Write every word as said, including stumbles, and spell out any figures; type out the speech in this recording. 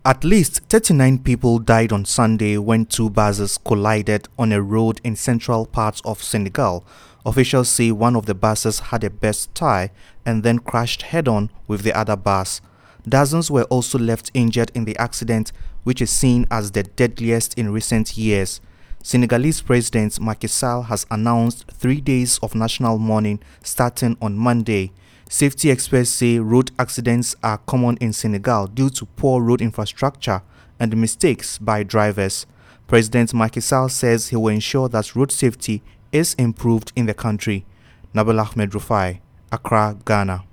At least thirty-nine people died on Sunday when two buses collided on a road in central parts of Senegal. Officials say one of the buses had a burst tire and then crashed head-on with the other bus. Dozens were also left injured in the accident, which is seen as the deadliest in recent years. Senegalese President Macky Sall has announced three days of national mourning starting on Monday. Safety experts say road accidents are common in Senegal due to poor road infrastructure and mistakes by drivers. President Macky Sall says he will ensure that road safety is improved in the country. Nabil Ahmed Rufai, Accra, Ghana.